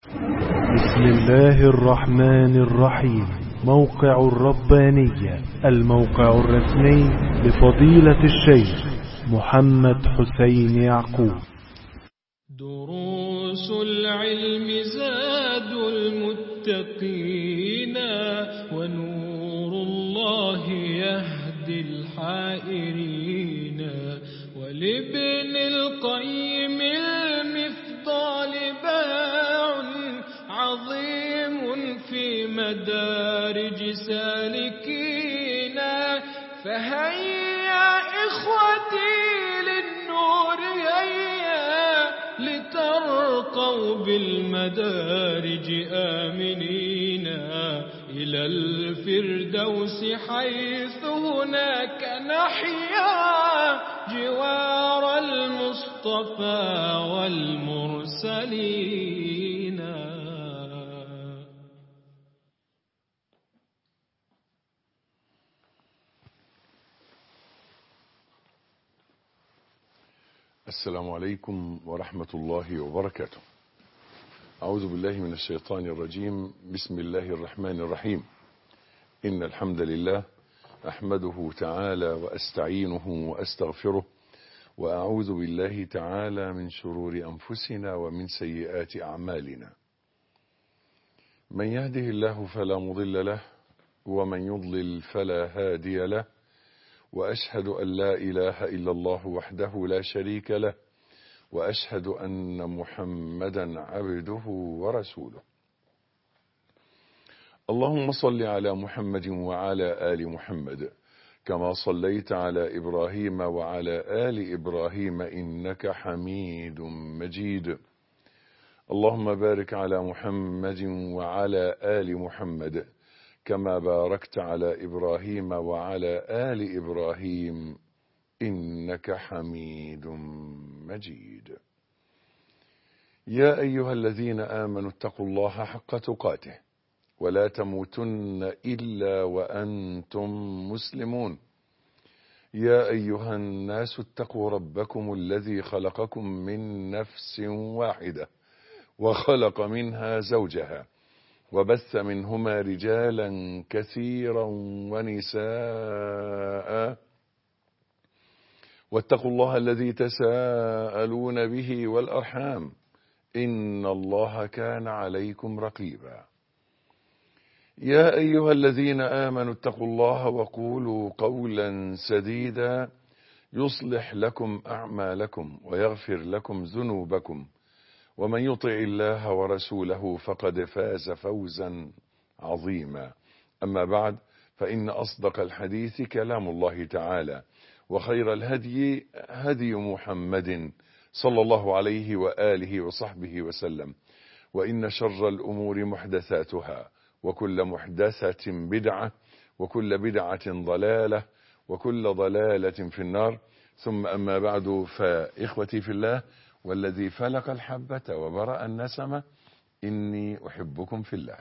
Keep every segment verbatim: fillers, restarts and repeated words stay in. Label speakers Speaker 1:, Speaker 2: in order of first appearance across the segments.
Speaker 1: بسم الله الرحمن الرحيم. موقع الربانية، الموقع الرسمي لفضيلة الشيخ محمد حسين يعقوب.
Speaker 2: دروس العلم زاد المتقين، ونور الله يهدي الحائرين. ولابن القيم المفضال باع عظيم في مدارج سالكين. فهيا إخوتي للنور هيا، لترقوا بالمدارج آمنين إلى الفردوس، حيث هناك نحيا جوار المصطفى والمرسلين.
Speaker 3: السلام عليكم ورحمة الله وبركاته. أعوذ بالله من الشيطان الرجيم. بسم الله الرحمن الرحيم. إن الحمد لله أحمده تعالى وأستعينه وأستغفره، وأعوذ بالله تعالى من شرور أنفسنا ومن سيئات أعمالنا. من يهده الله فلا مضل له، ومن يضلل فلا هادي له، وأشهد أن لا إله إلا الله وحده لا شريك له، وأشهد أن محمدا عبده ورسوله. اللهم صل على محمد وعلى آل محمد، كما صليت على إبراهيم وعلى آل إبراهيم إنك حميد مجيد. اللهم بارك على محمد وعلى آل محمد، كما باركت على إبراهيم وعلى آل إبراهيم إنك حميد مجيد. يا أيها الذين آمنوا اتقوا الله حق تقاته، ولا تموتن إلا وأنتم مسلمون. يا أيها الناس اتقوا ربكم الذي خلقكم من نفس واحدة، وخلق منها زوجها، وبث منهما رجالا كثيرا ونساء. واتقوا الله الذي تساءلون به والأرحام، إن الله كان عليكم رقيبا. يا أيها الذين آمنوا اتقوا الله وقولوا قولا سديدا، يصلح لكم أعمالكم ويغفر لكم ذنوبكم، ومن يطع الله ورسوله فقد فاز فوزا عظيما. أما بعد، فإن أصدق الحديث كلام الله تعالى، وخير الهدي هدي محمد صلى الله عليه وآله وصحبه وسلم. وإن شر الأمور محدثاتها، وكل محدثة بدعة، وكل بدعة ضلالة، وكل ضلالة في النار. ثم أما بعد، فإخوتي في الله، والذي فلق الحبة وبرأ النسمة، إني أحبكم في الله،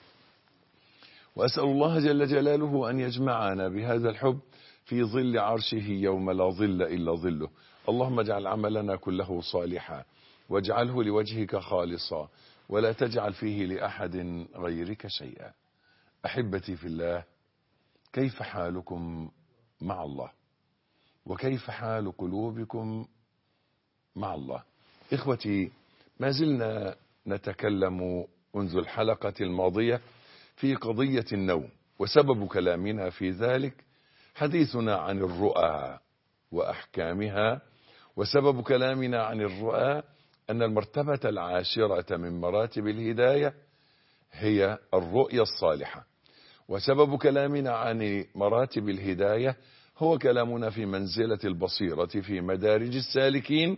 Speaker 3: وأسأل الله جل جلاله أن يجمعنا بهذا الحب في ظل عرشه يوم لا ظل إلا ظله. اللهم اجعل عملنا كله صالحا، واجعله لوجهك خالصا، ولا تجعل فيه لأحد غيرك شيئا. أحبتي في الله، كيف حالكم مع الله؟ وكيف حال قلوبكم مع الله؟ إخوتي، ما زلنا نتكلم منذ الحلقة الماضية في قضية النوم، وسبب كلامنا في ذلك حديثنا عن الرؤى وأحكامها. وسبب كلامنا عن الرؤى أن المرتبة العاشرة من مراتب الهداية هي الرؤيا الصالحة. وسبب كلامنا عن مراتب الهداية هو كلامنا في منزلة البصيرة في مدارج السالكين.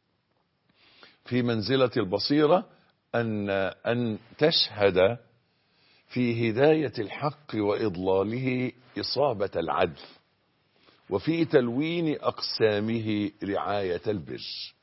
Speaker 3: في منزلة البصيرة أن أن تشهد في هداية الحق وإضلاله إصابة العدل، وفي تلوين أقسامه رعاية البر.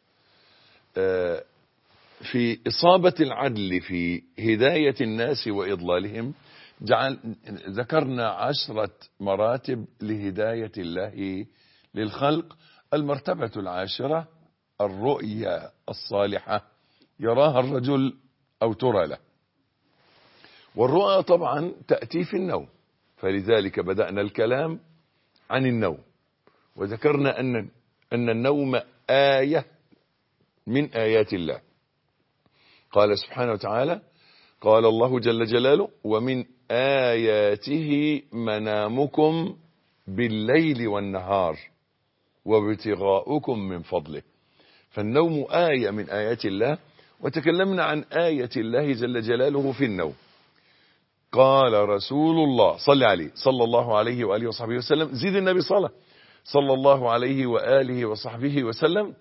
Speaker 3: في إصابة العدل في هداية الناس وإضلالهم جعل ذكرنا عشرة مراتب لهداية الله للخلق. المرتبة العاشرة الرؤيا الصالحة، يراها الرجل أو ترى له. والرؤى طبعا تأتي في النوم، فلذلك بدأنا الكلام عن النوم، وذكرنا أن أن النوم آية من آيات الله. قال سبحانه وتعالى: قال الله جل جلاله: ومن آياته منامكم بالليل والنهار وابتغاؤكم من فضله. فالنوم آية من آيات الله، وتكلمنا عن آية الله جل جلاله في النوم. قال رسول الله صلى عليه صلى الله عليه وآله وصحبه وسلم، زيد النبي صلى صلى الله عليه وآله وصحبه وسلم: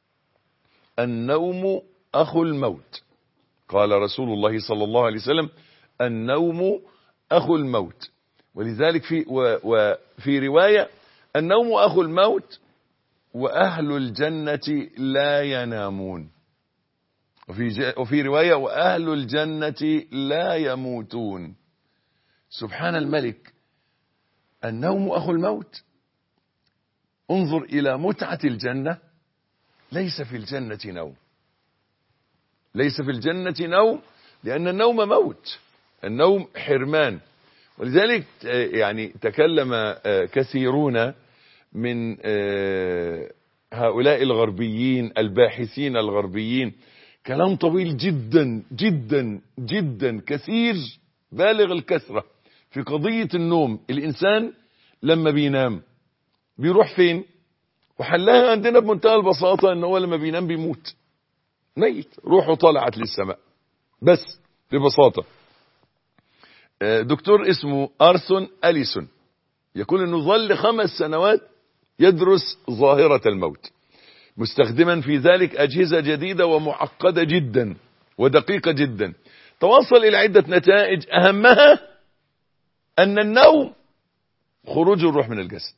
Speaker 3: النوم أخو الموت. قال رسول الله صلى الله عليه وسلم: النوم أخو الموت. ولذلك في وفي رواية: النوم أخو الموت وأهل الجنة لا ينامون. وفي وفي رواية: وأهل الجنة لا يموتون. سبحان الملك، النوم أخو الموت. انظر إلى متعة الجنة. ليس في الجنة نوم، ليس في الجنة نوم، لأن النوم موت، النوم حرمان. ولذلك يعني تكلم كثيرون من هؤلاء الغربيين الباحثين الغربيين كلام طويل جدا جدا جدا كثير بالغ الكثرة في قضية النوم. الإنسان لما بينام بيروح فين؟ وحلها عندنا بمنتهى البساطة ان هو لما بينام بيموت، ميت، روحه طلعت للسماء، بس ببساطة. دكتور اسمه أرثون أليسون يقول انه ظل خمس سنوات يدرس ظاهرة الموت، مستخدما في ذلك أجهزة جديدة ومعقدة جدا ودقيقة جدا. توصل إلى عدة نتائج، أهمها أن النوم خروج الروح من الجسد.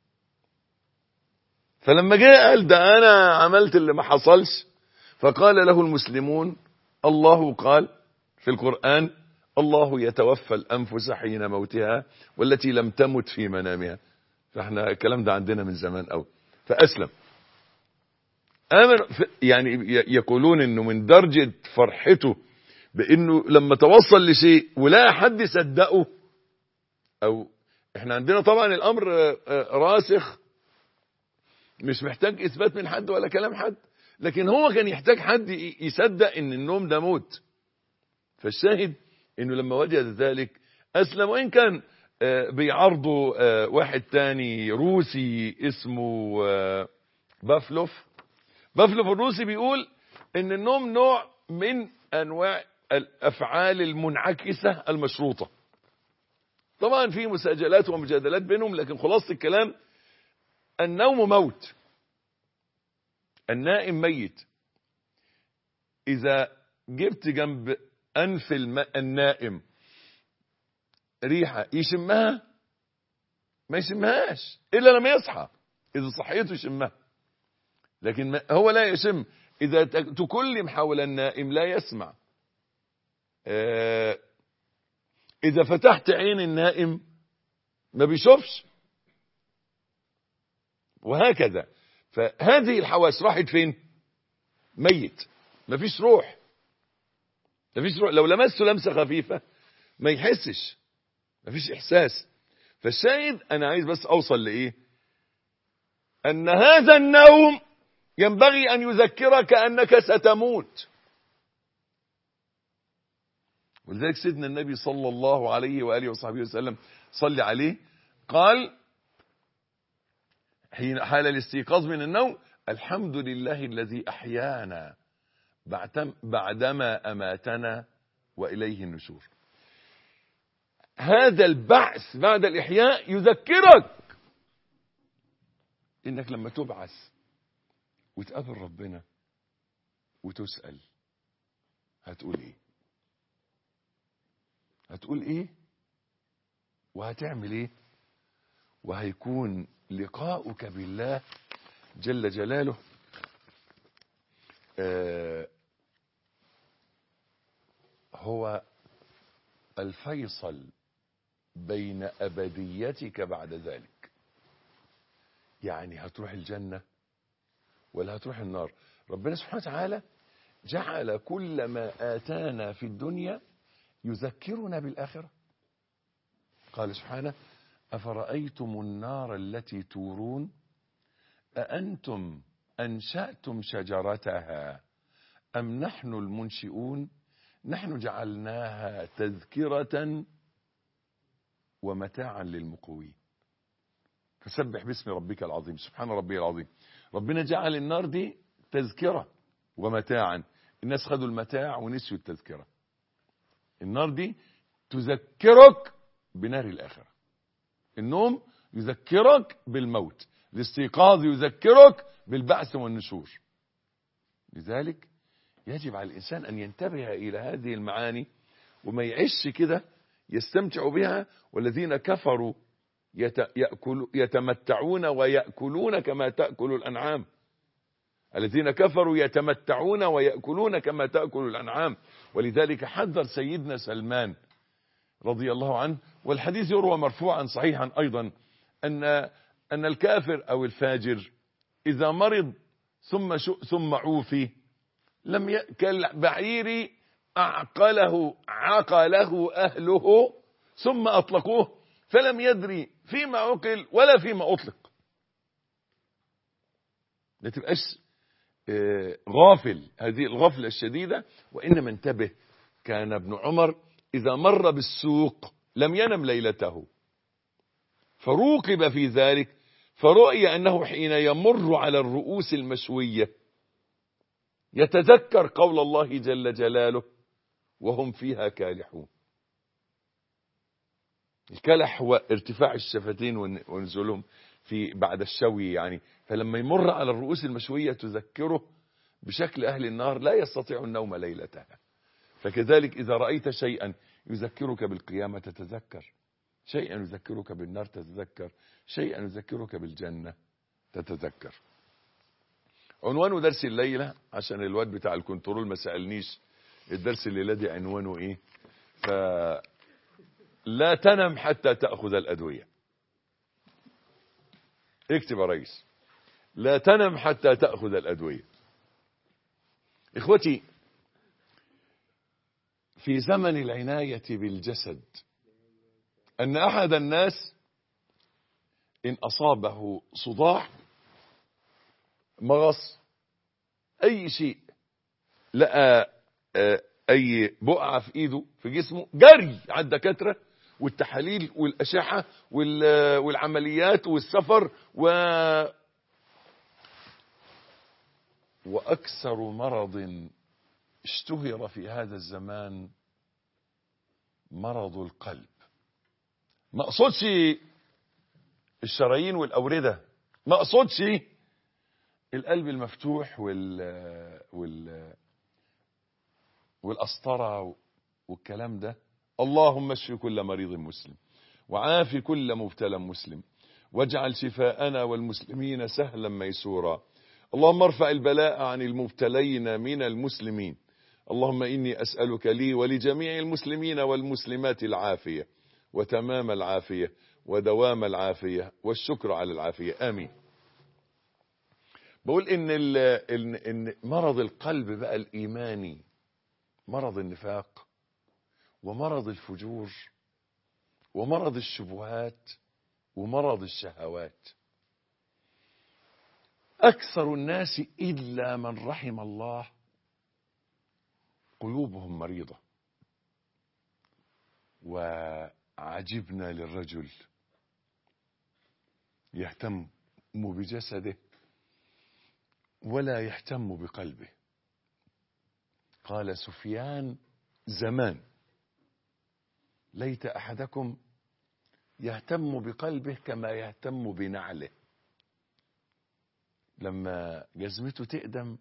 Speaker 3: فلما جاء قال ده أنا عملت اللي ما حصلش، فقال له المسلمون: الله قال في القرآن: الله يتوفى الأنفس حين موتها والتي لم تمت في منامها. فاحنا الكلام ده عندنا من زمان قوي. فأسلم. آمن. يعني يقولون انه من درجة فرحته بانه لما توصل لشيء ولا حد صدقه، او احنا عندنا طبعا الامر راسخ مش محتاج اثبات من حد ولا كلام حد، لكن هو كان يحتاج حد يصدق ان النوم ده موت. فالشاهد انه لما وجد ذلك اسلم، وان كان بيعرضوا واحد تاني روسي اسمه بافلوف. بافلوف الروسي بيقول ان النوم نوع من انواع الافعال المنعكسة المشروطة. طبعا في مساجلات ومجادلات بينهم، لكن خلاصة الكلام: النوم موت، النائم ميت. اذا جبت جنب انف النائم ريحة يشمها؟ ما يشمهاش الا لما يصحى، اذا صحيته يشمها، لكن هو لا يشم. اذا تكلم حول النائم لا يسمع. اذا فتحت عين النائم ما بيشوفش، وهكذا. فهذه الحواس راحت فين؟ ميت، ما فيش روح، ما فيش روح. لو لمسته لمسة خفيفة ما يحسش، ما فيش احساس. فالشاهد انا عايز بس اوصل لايه؟ ان هذا النوم ينبغي ان يذكرك انك ستموت. ولذلك سيدنا النبي صلى الله عليه وآله وصحبه وسلم صلى عليه قال حين حال الاستيقاظ من النوم: الحمد لله الذي أحيانا بعدما أماتنا وإليه النشور. هذا البعث بعد الإحياء يذكرك إنك لما تبعث وتقابل ربنا وتسأل هتقول إيه؟ هتقول إيه؟ وهتعمل إيه؟ وهيكون لقاؤك بالله جل جلاله آه هو الفيصل بين أبديتك بعد ذلك. يعني هتروح الجنة ولا هتروح النار. ربنا سبحانه وتعالى جعل كل ما آتانا في الدنيا يذكرنا بالآخرة. قال سبحانه أفرأيتم النار التي تورون أأنتم أنشأتم شجرتها أم نحن المنشئون نحن جعلناها تذكرة ومتاعا للمقوين. فسبح باسم ربك العظيم. سبحان ربي العظيم. ربنا جعل النار دي تذكرة ومتاعا. الناس خدوا المتاع ونسيوا التذكرة. النار دي تذكرك بنار الآخرة. النوم يذكرك بالموت. الاستيقاظ يذكرك بالبعث والنشور. لذلك يجب على الإنسان أن ينتبه إلى هذه المعاني وما يعيش كده يستمتع بها. والذين كفروا يأكل يتمتعون ويأكلون كما تأكل الأنعام. الذين كفروا يتمتعون ويأكلون كما تأكل الأنعام. ولذلك حذر سيدنا سلمان رضي الله عنه، والحديث يروى مرفوعا صحيحا أيضا، أن أن الكافر أو الفاجر إذا مرض ثم ثم عوفي لم يأكل بعير أعقله عقله أهله ثم أطلقوه فلم يدري فيما عقل ولا فيما أطلق. لا تبقاش غافل هذه الغفلة الشديدة، وإنما انتبه. كان ابن عمر إذا مر بالسوق لم ينم ليلته فروقب في ذلك، فرؤي أنه حين يمر على الرؤوس المشوية يتذكر قول الله جل جلاله وهم فيها كالحون. الكلح هو ارتفاع الشفتين ونزولهم في بعد الشوي يعني. فلما يمر على الرؤوس المشوية تذكره بشكل أهل النار لا يستطيع النوم ليلتها. فكذلك إذا رأيت شيئا يذكرك بالقيامة تتذكر، شيئا يذكرك بالنار تتذكر، شيئا يذكرك بالجنة تتذكر. عنوان درس الليلة عشان الواد بتاع الكنترول ما سألنيش الدرس الليلة دي عنوانه ايه، فلا تنم حتى تأخذ الأدوية. اكتب يا ريس، لا تنم حتى تأخذ الأدوية. إخوتي، في زمن العناية بالجسد أن أحد الناس إن أصابه صداع مغص أي شيء، لقى أي بقعة في إيده في جسمه جري على الدكاترة والتحاليل والأشعة والعمليات والسفر و وأكثر مرض اشتهر في هذا الزمان مرض القلب. ما أقصدش الشرايين والأوردة، ما أقصدش القلب المفتوح وال وال والأسطرة والكلام ده. اللهم اشف كل مريض مسلم وعافي كل مبتلى مسلم واجعل شفاءنا والمسلمين سهلا ميسورا. اللهم ارفع البلاء عن المبتلين من المسلمين. اللهم إني أسألك لي ولجميع المسلمين والمسلمات العافية وتمام العافية ودوام العافية والشكر على العافية، آمين. بقول إن, إن, إن مرض القلب بقى الإيماني مرض النفاق ومرض الفجور ومرض الشبهات ومرض الشهوات. أكثر الناس إلا من رحم الله قلوبهم مريضة. وعجبنا للرجل يهتم بجسده ولا يهتم بقلبه. قال سفيان زمان ليت أحدكم يهتم بقلبه كما يهتم بنعله. لما جزمته تقدم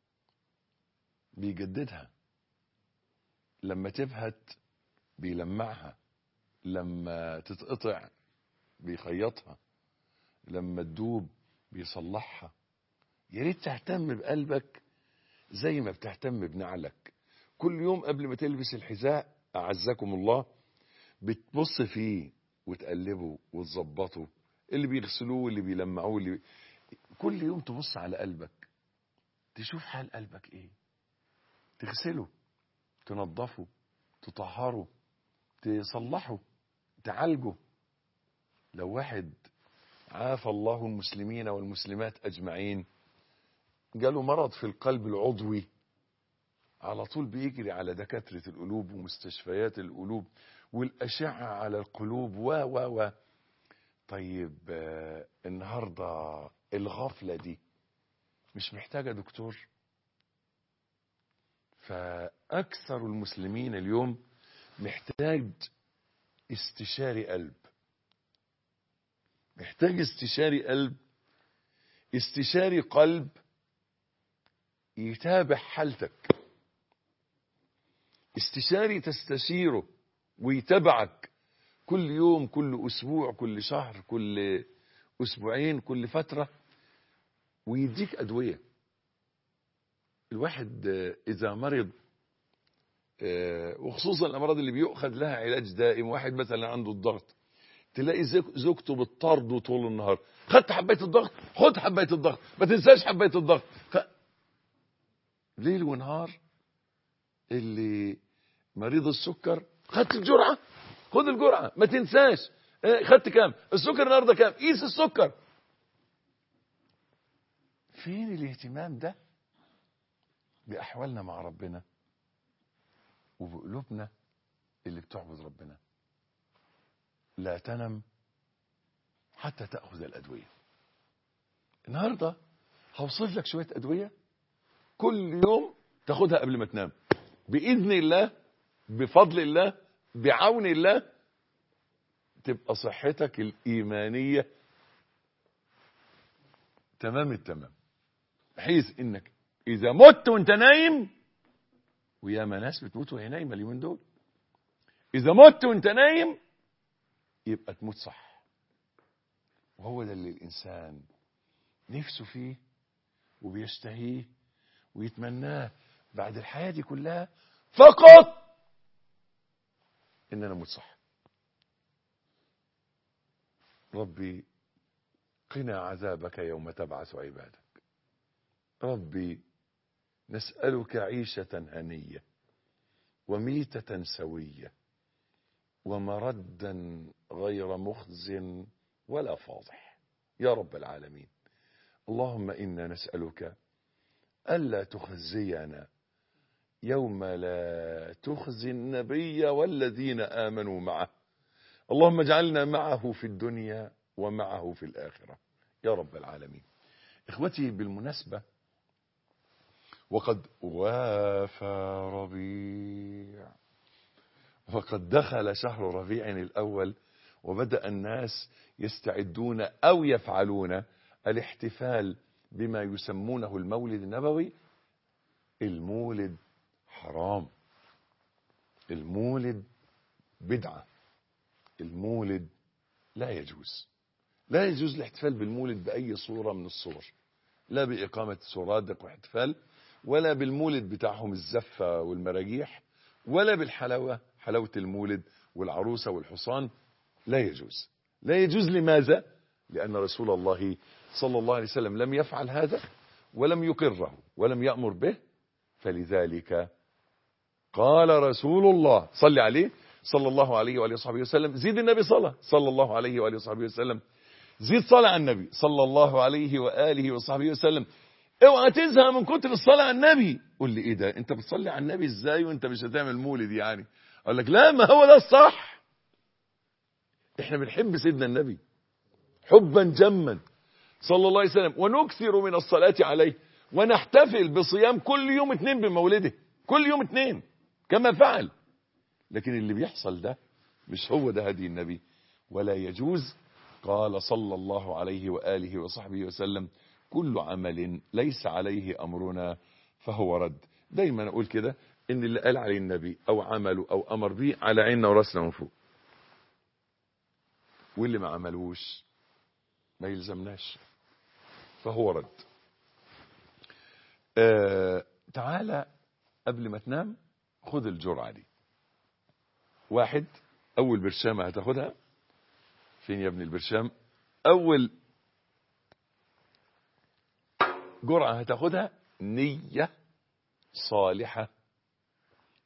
Speaker 3: بيجددها، لما تبهت بيلمعها، لما تتقطع بيخيطها، لما تدوب بيصلحها. يا ريت تهتم بقلبك زي ما بتهتم بنعلك. كل يوم قبل ما تلبس الحذاء أعزكم الله بتبص فيه وتقلبه وتظبطه، اللي بيغسلوه واللي بيلمعوه اللي بي... كل يوم تبص على قلبك تشوف حال قلبك ايه. تغسله، تنظفه، تطهره، تصلحه، تعالجه. لو واحد عافى الله المسلمين والمسلمات أجمعين جاله مرض في القلب العضوي، على طول بيجري على دكاترة القلوب ومستشفيات القلوب والأشعة على القلوب و و و طيب آه النهاردة الغفلة دي مش محتاجة دكتور؟ فأكثر المسلمين اليوم محتاج استشاري قلب، محتاج استشاري قلب، استشاري قلب يتابع حالتك، استشاري تستشيره ويتابعك كل يوم، كل أسبوع، كل شهر، كل أسبوعين، كل فترة، ويديك أدوية. الواحد إذا مرض، وخصوصا الأمراض اللي بيؤخذ لها علاج دائم، واحد مثلا عنده الضغط تلاقي زوجته بتطرده طول النهار، خدت حبايه الضغط، خد حبايه الضغط، ما تنساش حبايه الضغط، خ... ليل ونهار. اللي مريض السكر، خدت الجرعه، خد الجرعه، ما تنساش خدت كام السكر النهارده، كام، قيس السكر. فين الاهتمام ده باحوالنا مع ربنا وبقلوبنا اللي بتعبد ربنا؟ لا تنم حتى تأخذ الأدوية. النهاردة هوصف لك شوية أدوية كل يوم تاخدها قبل ما تنام بإذن الله، بفضل الله، بعون الله، تبقى صحتك الإيمانية تمام التمام، بحيث إنك إذا مت وانت نايم، وياما ناس بتموت وهي نايمة اليومين دول، إذا مت وانت نايم يبقى تموت صح. وهو ده اللي الإنسان نفسه فيه وبيشتهيه ويتمناه بعد الحياة دي كلها، فقط إن أنا أموت صح. ربي قنا عذابك يوم تبعث عبادك. ربي نسألك عيشة هنية وميتة سوية ومردا غير مخز ولا فاضح يا رب العالمين. اللهم إنا نسألك ألا تخزينا يوم لا تخزي النبي والذين آمنوا معه. اللهم اجعلنا معه في الدنيا ومعه في الآخرة يا رب العالمين. إخوتي، بالمناسبة وقد وافى ربيع، وقد دخل شهر ربيع الأول، وبدأ الناس يستعدون أو يفعلون الاحتفال بما يسمونه المولد النبوي. المولد حرام، المولد بدعة، المولد لا يجوز. لا يجوز الاحتفال بالمولد بأي صورة من الصور، لا بإقامة سرادق واحتفال، ولا بالمولد بتاعهم الزفة والمراجيح، ولا بالحلاوة، حلاوة المولد والعروسة والحصان. لا يجوز. لا يجوز. لماذا؟ لأن رسول الله صلى الله عليه وسلم لم يفعل هذا ولم يقره ولم يأمر به. فلذلك قال رسول الله صلى عليه صلى الله عليه وآله وصحبه وسلم، زيد النبي صلى صلى الله عليه وآله وصحبه وسلم، زيد صلاة على النبي صلى الله عليه وآله وصحبه وسلم. اوعى تزهق من كتر الصلاة على النبي. قول لي ايه ده، انت بتصلي على النبي ازاي وانت مش هتعمل مولد يعني؟ اقول لك لا، ما هو ده الصح. احنا بنحب سيدنا النبي حبا جما صلى الله عليه وسلم، ونكثر من الصلاة عليه، ونحتفل بصيام كل يوم اثنين بمولده، كل يوم اثنين كما فعل. لكن اللي بيحصل ده مش هو ده هدي النبي، ولا يجوز. قال صلى الله عليه وآله وصحبه وسلم: كل عمل ليس عليه أمرنا فهو رد. دايما أقول كده، إن اللي قال عليه النبي أو عمله أو أمر به على عيننا وراسنا من فوق، واللي ما عملوش ما يلزمناش فهو رد. آه تعالى قبل ما تنام خد الجرعة دي. واحد، أول برشامة هتاخدها فين يا ابن البرشام؟ أول جرعة هتاخدها نية صالحة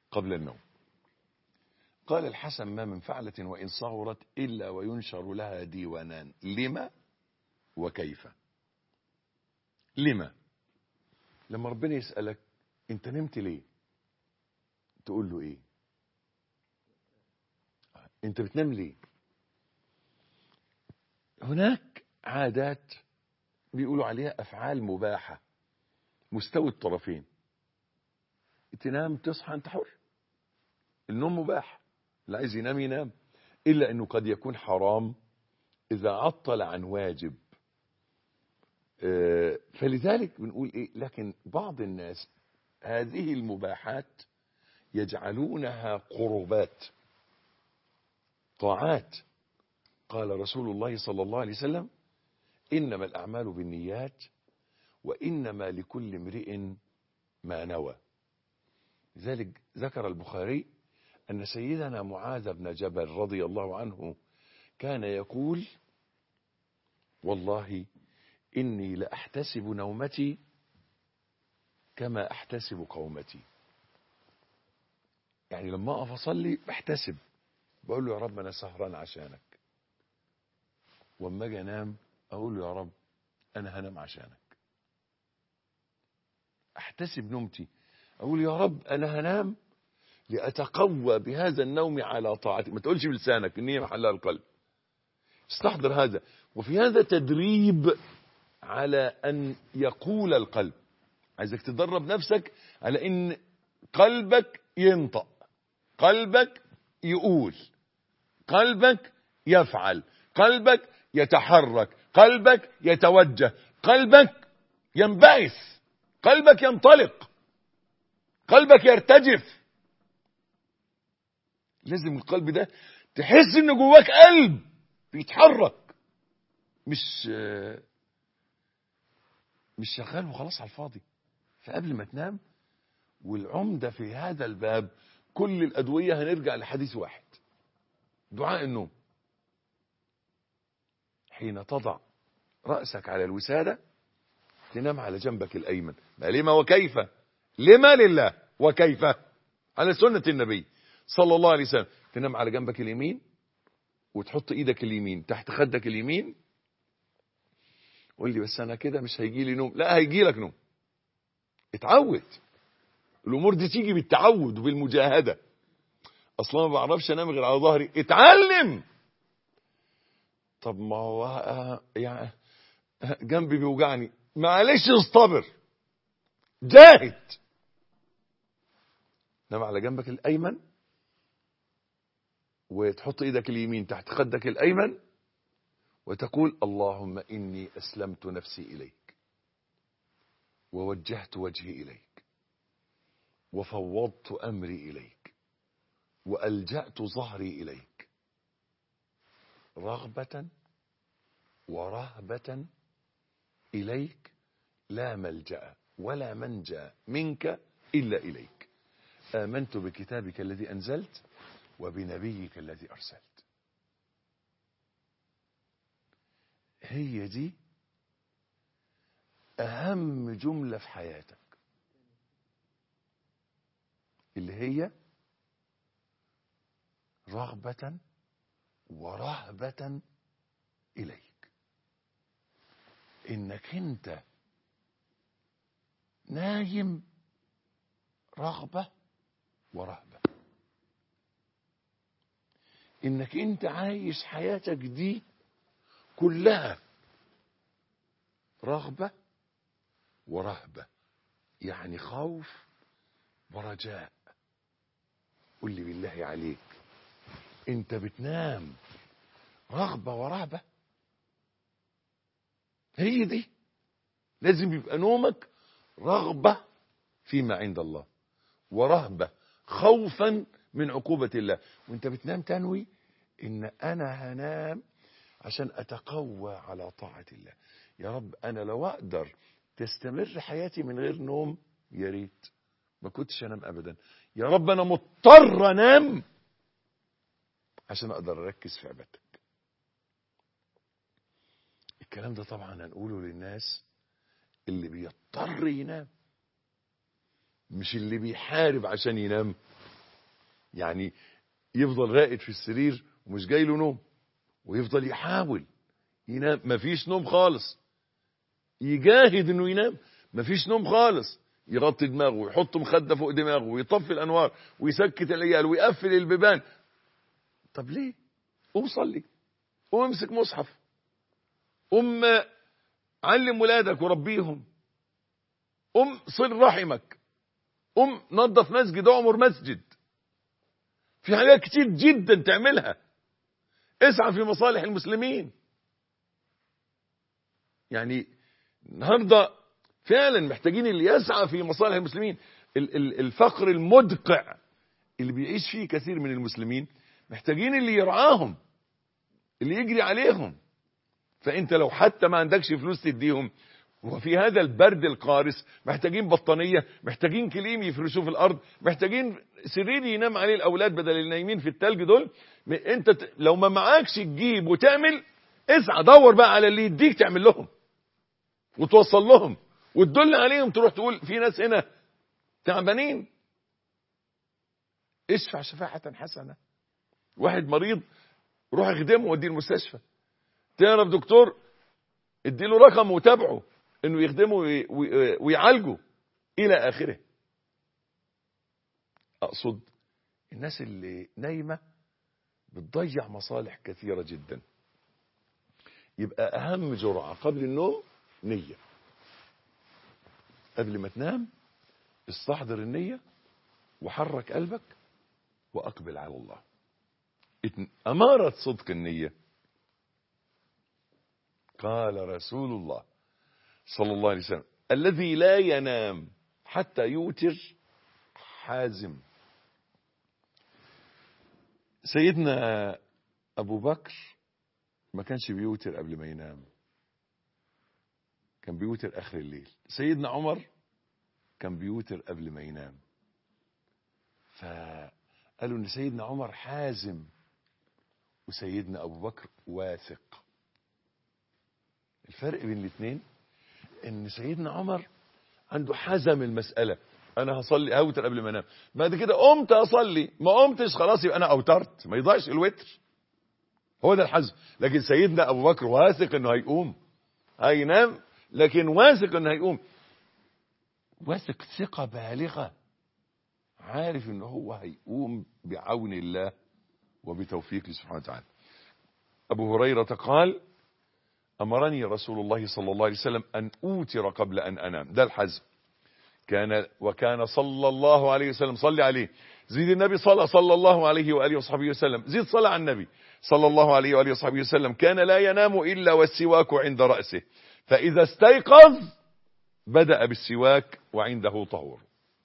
Speaker 3: قبل النوم. قال الحسن: ما من فعلة وإن صغرت إلا وينشر لها ديوانان، لما وكيف. لما؟ لما ربنا يسألك انت نمت ليه، تقول له ايه؟ انت بتنام ليه؟ هناك عادات بيقولوا عليها أفعال مباحة مستوي الطرفين. تنام تصحى انت حر، النوم مباح، اللي عايز ينام ينام، إلا أنه قد يكون حرام إذا عطل عن واجب. فلذلك بنقول إيه؟ لكن بعض الناس هذه المباحات يجعلونها قربات، طاعات. قال رسول الله صلى الله عليه وسلم: إنما الأعمال بالنيات وإنما لكل امرئ ما نوى. لذلك ذكر البخاري أن سيدنا معاذ بن جبل رضي الله عنه كان يقول: والله إني لأحتسب نومتي كما أحتسب قومتي. يعني لما أقف أصلي بحتسب، بقول له يا رب أنا سهران عشانك، وأما أجي أنام أقول له يا رب أنا هنام عشانك. أحتسب نومتي، أقول يا رب أنا هنام لأتقوى بهذا النوم على طاعتك. ما تقولش بلسانك، النية محلها القلب. استحضر هذا. وفي هذا تدريب على أن يقول القلب. عايزك تدرب نفسك على أن قلبك ينطق، قلبك يقول، قلبك يفعل، قلبك يتحرك، قلبك يتوجه، قلبك ينبعث، قلبك ينطلق، قلبك يرتجف. لازم القلب ده تحس ان جواك قلب بيتحرك، مش مش شغال وخلاص على الفاضي. فقبل ما تنام، والعمدة في هذا الباب كل الأدوية هنرجع لحديث واحد: دعاء النوم. حين تضع رأسك على الوسادة تنام على جنبك الأيمن. ما لما وكيف؟ لما لله، وكيف على سنة النبي صلى الله عليه وسلم. تنام على جنبك اليمين وتحط ايدك اليمين تحت خدك اليمين. قول لي بس انا كده مش هيجي لي نوم. لا، هيجي لك نوم. اتعود. الامور دي تيجي بالتعود وبالمجاهدة. اصلا ما بعرفش انام غير على ظهري. اتعلم. طب ما هو يعني جنبي بيوجعني، معلش اصطبر، جاهد. نام على جنبك الايمن وتحط ايدك اليمين تحت خدك الايمن وتقول: اللهم اني اسلمت نفسي اليك، ووجهت وجهي اليك، وفوضت امري اليك، والجأت ظهري اليك، رغبة ورهبة اليك، لا ملجأ ولا منجا منك الا اليك. آمنت بكتابك الذي انزلت وبنبيك الذي أرسلت. هي دي أهم جملة في حياتك، اللي هي رغبة ورهبة إليك. إنك أنت نايم رغبة ورهبة، إنك أنت عايش حياتك دي كلها رغبة ورهبة، يعني خوف ورجاء. قل لي بالله عليك، أنت بتنام رغبة ورهبة؟ هي دي لازم يبقى نومك رغبة فيما عند الله، ورهبة خوفا من عقوبة الله. وانت بتنام تنوي ان انا هنام عشان اتقوى على طاعة الله. يا رب انا لو اقدر تستمر حياتي من غير نوم يا ريت، ما كنتش انام ابدا. يا رب انا مضطر انام عشان اقدر اركز في عبادتك. الكلام ده طبعا هنقوله للناس اللي بيضطر ينام، مش اللي بيحارب عشان ينام. يعني يفضل راقد في السرير ومش جاي له نوم، ويفضل يحاول ينام، مفيش نوم خالص، يجاهد انه ينام، مفيش نوم خالص، يغطي دماغه ويحط مخده فوق دماغه ويطفي الانوار ويسكت العيال ويقفل البيبان. طب ليه؟ قوم صلي، قوم امسك مصحف، قوم علم ولادك وربيهم، قوم صل رحمك، قوم نظف مسجد، اعمر مسجد. في حاجات كتير جدا تعملها، اسعى في مصالح المسلمين. يعني النهارده فعلا محتاجين اللي يسعى في مصالح المسلمين. الفقر المدقع اللي بيعيش فيه كثير من المسلمين محتاجين اللي يرعاهم، اللي يجري عليهم. فانت لو حتى ما عندكش فلوس تديهم، وفي هذا البرد القارس محتاجين بطانية، محتاجين كليم يفرشوه في الارض، محتاجين سرير ينام عليه الاولاد بدل اللي نايمين في التلج دول. انت لو ما معاكش تجيب وتعمل، اسعى دور بقى على اللي يديك تعمل لهم وتوصل لهم وتدل عليهم، تروح تقول في ناس هنا تعبانين، اشفع شفاعة حسنة. واحد مريض روح اخدمه وديه المستشفى. تعرف دكتور اديله رقم وتابعه انه يخدمه ويعالجه الى اخره. اقصد الناس اللي نايمة بتضيع مصالح كثيرة جدا. يبقى اهم جرعة قبل النوم نية. قبل ما تنام استحضر النية وحرك قلبك واقبل على الله. أمارة صدق النية، قال رسول الله صلى الله عليه وسلم: الذي لا ينام حتى يوتر حازم. سيدنا أبو بكر ما كانش بيوتر قبل ما ينام، كان بيوتر آخر الليل. سيدنا عمر كان بيوتر قبل ما ينام. فقالوا ان سيدنا عمر حازم وسيدنا ابو بكر واثق. الفرق بين الاثنين ان سيدنا عمر عنده حزم المسألة، انا هصلي اوتر قبل ما انام، بعد كده قمت اصلي، ما قمتش خلاص يبقى انا اوترت، ما يضيعش الوتر. هو ده الحزم. لكن سيدنا ابو بكر واثق انه هيقوم، هينام لكن واثق انه هيقوم، واثق ثقة بالغة، عارف انه هو هيقوم بعون الله وبتوفيقه سبحانه وتعالى. ابو هريرة قال: امرني رسول الله صلى الله عليه وسلم ان اوتر قبل ان انام. ده الحزم. كان وكان صلى الله عليه وسلم، صلي عليه، زيد النبي صلى صلى الله عليه واله وصحبه وسلم، زيد صلى على النبي صلى الله عليه واله وصحبه وسلم. كان لا ينام الا والسواك عند رأسه، فاذا استيقظ بدأ بالسواك وعنده طهور.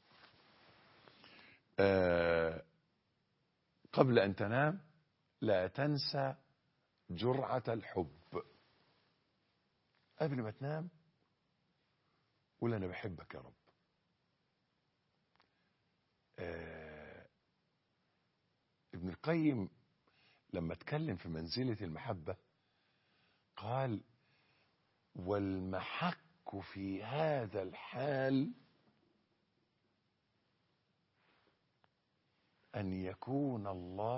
Speaker 3: آه قبل أن تنام لا تنسى جرعة الحب. قبل ما تنام قول أنا بحبك يا رب. آه ابن القيم لما اتكلم في منزلة المحبة قال: والمحك في هذا الحال أن يكون الله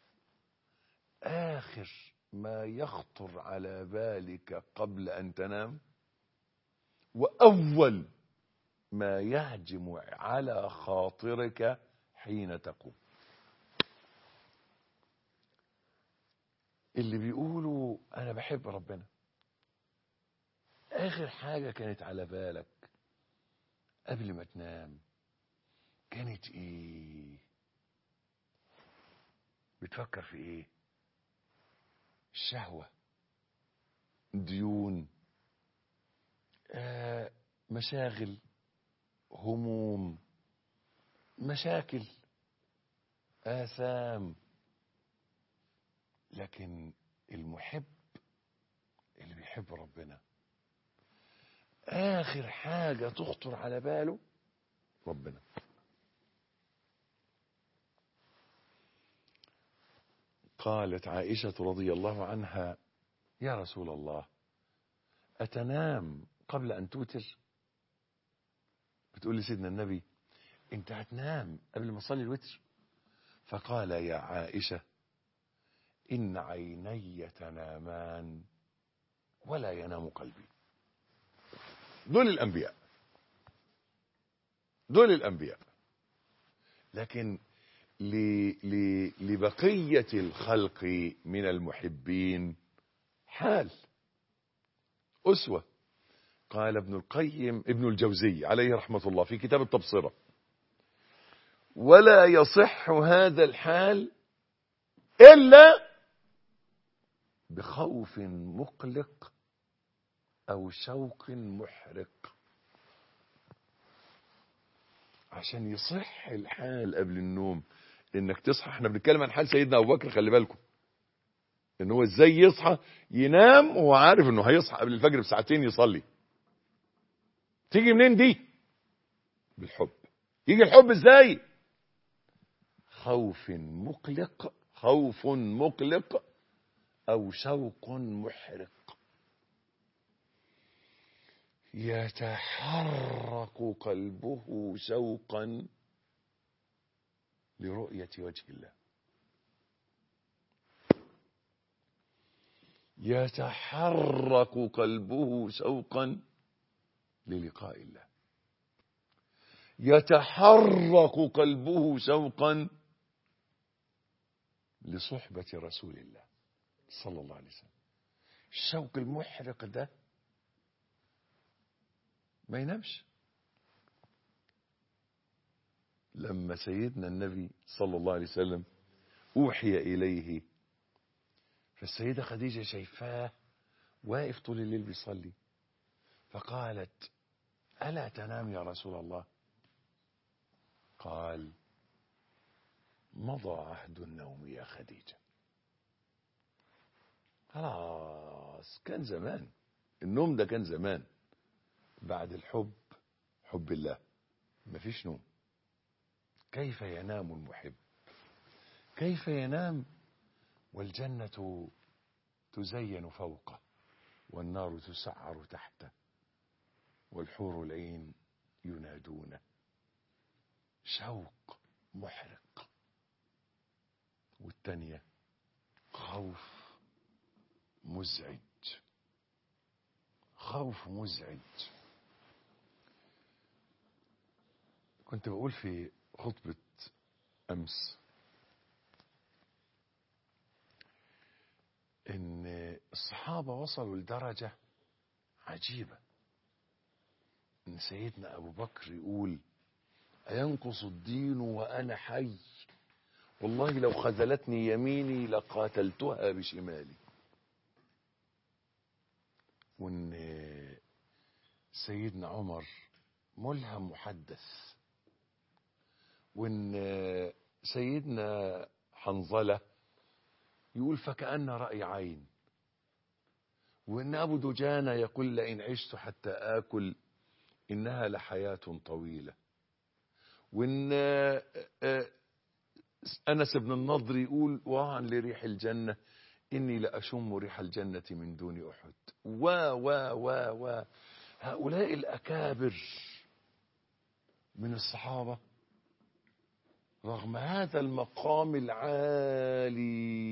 Speaker 3: آخر ما يخطر على بالك قبل أن تنام، وأول ما يهجم على خاطرك حين تقوم. اللي بيقولوا أنا بحب ربنا، آخر حاجة كانت على بالك قبل ما تنام كانت إيه؟ بتفكر في إيه؟ الشهوة، ديون، آه مشاغل، هموم، مشاكل، آثام. لكن المحب اللي بيحب ربنا آخر حاجة تخطر على باله ربنا. قالت عائشة رضي الله عنها: يا رسول الله أتنام قبل أن توتر؟ بتقول لي سيدنا النبي: أنت هتنام قبل ما تصلي الوتر؟ فقال يا عائشة إن عيني تنامان ولا ينام قلبي. دول الأنبياء، دول الأنبياء. لكن لبقية الخلق من المحبين حال، أسوة. قال ابن القيم ابن الجوزي عليه رحمة الله في كتاب التبصرة: ولا يصح هذا الحال إلا بخوف مقلق أو شوق محرق. عشان يصح الحال قبل النوم انك تصحى. احنا بنتكلم عن حال سيدنا ابو بكر، خلي بالكم ان هو ازاي يصحى ينام وهو عارف انه هيصحى قبل الفجر بساعتين يصلي. تيجي منين دي؟ بالحب. يجي الحب ازاي؟ خوف مقلق، خوف مقلق او شوق محرق. يتحرك قلبه شوقا لرؤية وجه الله، يتحرك قلبه شوقا للقاء الله، يتحرك قلبه شوقا لصحبة رسول الله صلى الله عليه وسلم. الشوق المحرق ده ما ينامش. لما سيدنا النبي صلى الله عليه وسلم أوحي إليه، فالسيدة خديجة شايفاه واقف طول الليل بيصلي، فقالت: ألا تنام يا رسول الله؟ قال: مضى عهد النوم يا خديجة. خلاص، كان زمان النوم ده، كان زمان. بعد الحب، حب الله، مفيش نوم. كيف ينام المحب؟ كيف ينام والجنة تزين فوقه والنار تسعر تحته والحور العين ينادونه؟ شوق محرق. والتانية خوف مزعج، خوف مزعج. كنت بقول في خطبة أمس إن الصحابة وصلوا لدرجة عجيبة، إن سيدنا أبو بكر يقول: أينقص الدين وأنا حي؟ والله لو خذلتني يميني لقاتلتها بشمالي. وإن سيدنا عمر ملهم محدث، وإن سيدنا حنظلة يقول: فكأن رأي عين. وإن أبو دجانة يقول: لئن عشت حتى آكل إنها لحياة طويلة. وإن أنس بن النضر يقول: وعن لريح الجنة إني لأشم ريح الجنة من دون أحد. و و و و هؤلاء الأكابر من الصحابة رغم هذا المقام العالي،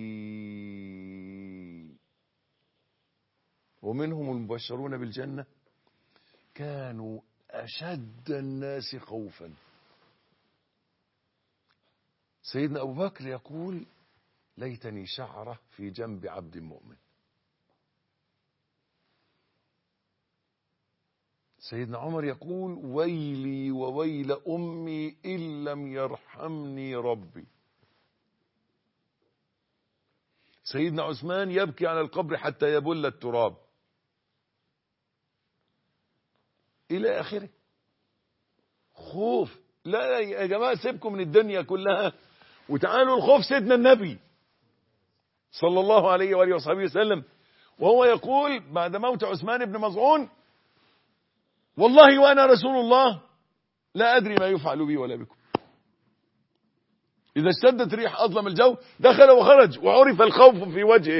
Speaker 3: ومنهم المبشرون بالجنة، كانوا أشد الناس خوفا. سيدنا أبو بكر يقول: ليتني شعرة في جنب عبد مؤمن. سيدنا عمر يقول: ويلي وويل أمي إن لم يرحمني ربي. سيدنا عثمان يبكي على القبر حتى يبل التراب، إلى آخره. خوف. لا يا جماعة، سيبكم من الدنيا كلها وتعالوا الخوف سيدنا النبي صلى الله عليه وآله وصحبه وسلم، وهو يقول بعد موت عثمان بن مظعون: والله وأنا رسول الله لا أدري ما يفعل بي ولا بكم. إذا اشتدت ريح أظلم الجو دخل وخرج وعرف الخوف في وجهه،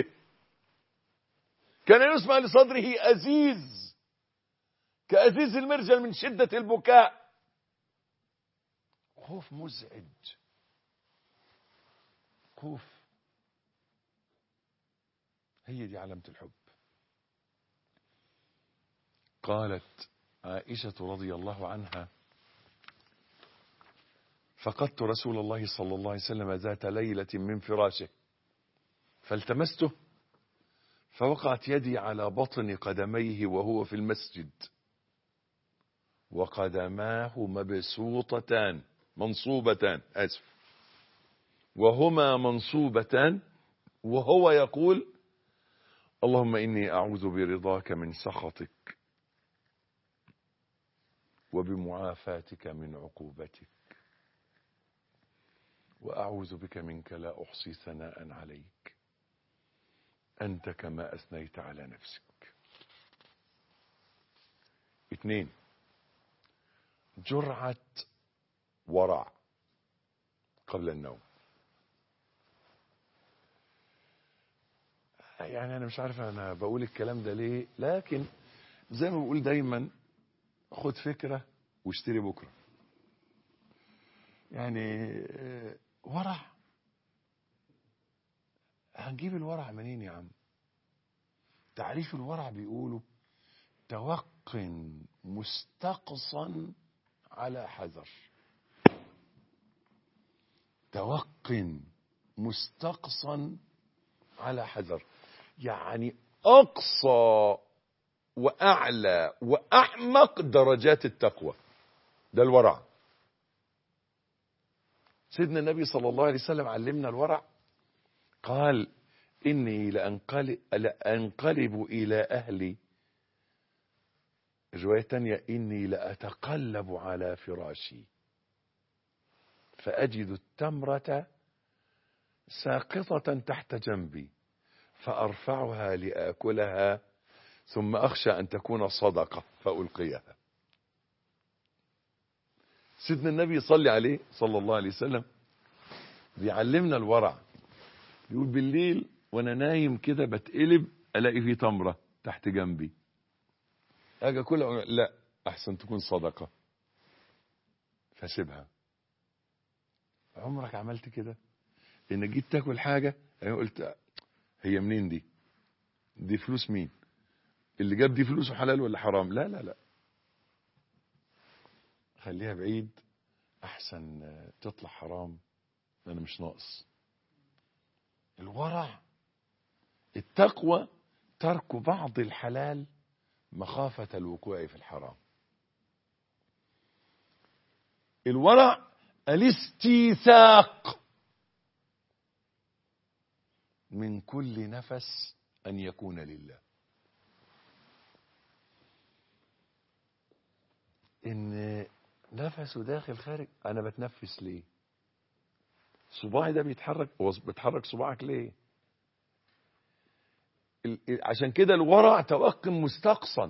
Speaker 3: كان يسمع لصدره أزيز كأزيز المرجل من شدة البكاء. خوف مزعج. الخوف. هي دي علامة الحب. قالت عائشة رضي الله عنها: فقدت رسول الله صلى الله عليه وسلم ذات ليلة من فراشه فالتمسته فوقعت يدي على بطن قدميه وهو في المسجد وقدماه مبسوطتان منصوبتان آسف وهما منصوبتان وهو يقول: اللهم إني أعوذ برضاك من سخطك وبمعافاتك من عقوبتك وأعوذ بك منك لا أحصي ثناء عليك أنت كما أثنيت على نفسك. اثنين، جرعة ورع قبل النوم. يعني أنا مش عارف أنا بقول الكلام ده ليه، لكن زي ما بقول دايما خد فكرة واشتري بكرة. يعني ورع، هنجيب الورع منين يا عم؟ تعريف الورع بيقولوا توق مستقصا على حذر. توق مستقصا على حذر، يعني أقصى وأعلى وأعمق درجات التقوى، ده الورع. سيدنا النبي صلى الله عليه وسلم علمنا الورع، قال: إني لأنقلب, لأنقلب إلى أهلي. رواية تانية: إني لأتقلب على فراشي فأجد التمرة ساقطة تحت جنبي فأرفعها لآكلها ثم أخشى أن تكون صدقة فألقيها. سيدنا النبي صلى عليه صلى الله عليه وسلم بيعلمنا الورع. يقول: بالليل وانا نايم كده بتقلب الاقي فيه تمرة تحت جنبي، اجي اكلها لا احسن تكون صدقة فسيبها. عمرك عملت كده؟ ان جيت تاكل حاجة انا قلت هي منين دي؟ دي فلوس مين؟ اللي جاب دي فلوسه حلال ولا حرام؟ لا لا لا، خليها بعيد احسن تطلع حرام، انا مش ناقص. الورع التقوى ترك بعض الحلال مخافة الوقوع في الحرام. الورع الاستيثاق من كل نفس أن يكون لله. إن نفسه داخل خارج، أنا بتنفس ليه؟ صباعي ده بيتحرك، بتحرك صباعك ليه؟ عشان كده الورع توق مستقصا،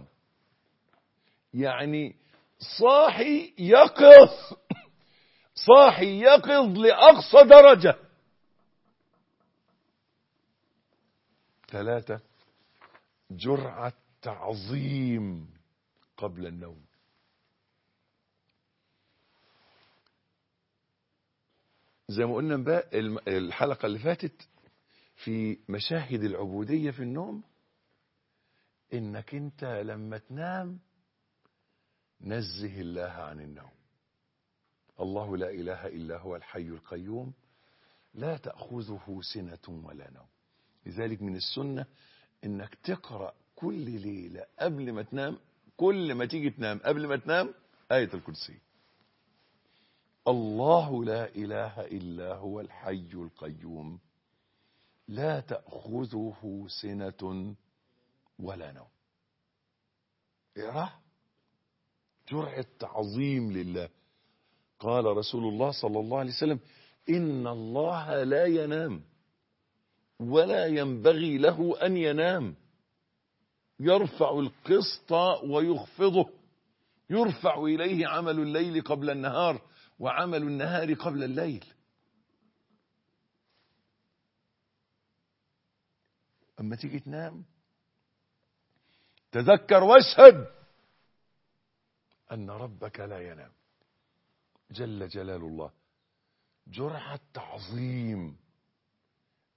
Speaker 3: يعني صاحي يقظ، صاحي يقظ لأقصى درجة. ثلاثة، جرعة تعظيم قبل النوم. زي ما قلنا بقى الحلقة اللي فاتت في مشاهد العبودية في النوم، انك انت لما تنام نزه الله عن النوم. الله لا اله الا هو الحي القيوم لا تأخذه سنة ولا نوم. لذلك من السنة انك تقرأ كل ليلة قبل ما تنام، كل ما تيجي تنام قبل ما تنام آية الكرسي. الله لا اله الا هو الحي القيوم لا تأخذه سنة ولا نوم. اقرأ، جرعة تعظيم لله. قال رسول الله صلى الله عليه وسلم: إن الله لا ينام ولا ينبغي له أن ينام، يرفع القسط ويخفضه، يرفع إليه عمل الليل قبل النهار وعمل النهار قبل الليل. أما تيجي تنام تذكر واشهد أن ربك لا ينام جل جلال الله. جرعة تعظيم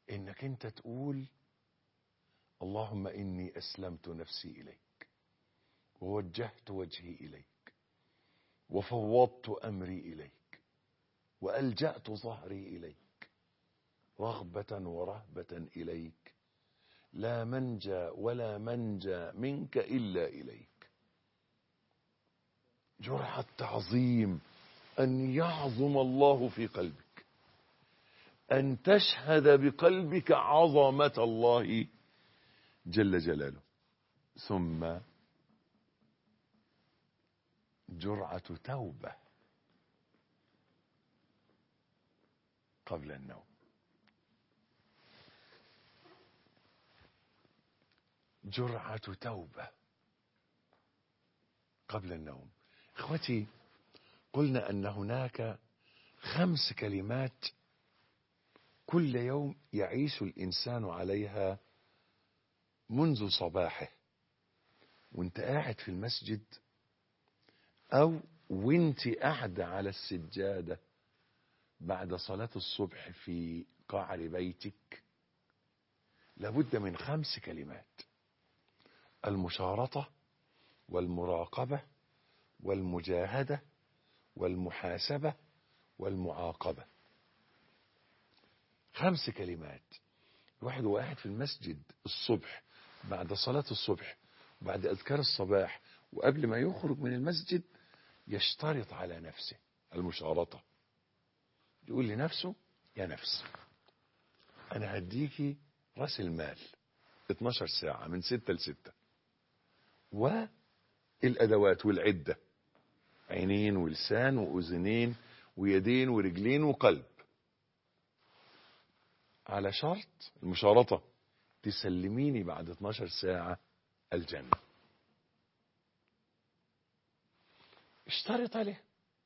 Speaker 3: انك انت تقول اللهم اني اسلمت نفسي اليك ووجهت وجهي اليك وفوضت امري اليك والجأت ظهري اليك رغبة ورهبة اليك لا منجى ولا منجى منك الا اليك. جرعة تعظيم ان يعظم الله في قلبك، ان تشهد بقلبك عظمة الله جل جلاله. ثم جرعة توبة قبل النوم. جرعة توبة قبل النوم. اخوتي، قلنا ان هناك خمس كلمات كل يوم يعيش الانسان عليها منذ صباحه، وانت قاعد في المسجد او وانت قاعدة على السجادة بعد صلاة الصبح في قعر بيتك. لابد من خمس كلمات: المشارطة والمراقبة والمجاهدة والمحاسبة والمعاقبة. خمس كلمات. الواحد هو قاعد في المسجد الصبح بعد صلاة الصبح بعد أذكار الصباح وقبل ما يخرج من المسجد يشترط على نفسه المشارطة. يقول لنفسه: يا نفس، أنا هديكي رأس المال اتناشر ساعة من ستة لستة، والأدوات والعدة: عينين ولسان وأذنين ويدين ورجلين وقلب، على شرط المشارطة تسلميني بعد اتناشر ساعة الجنة. اشترط عليه،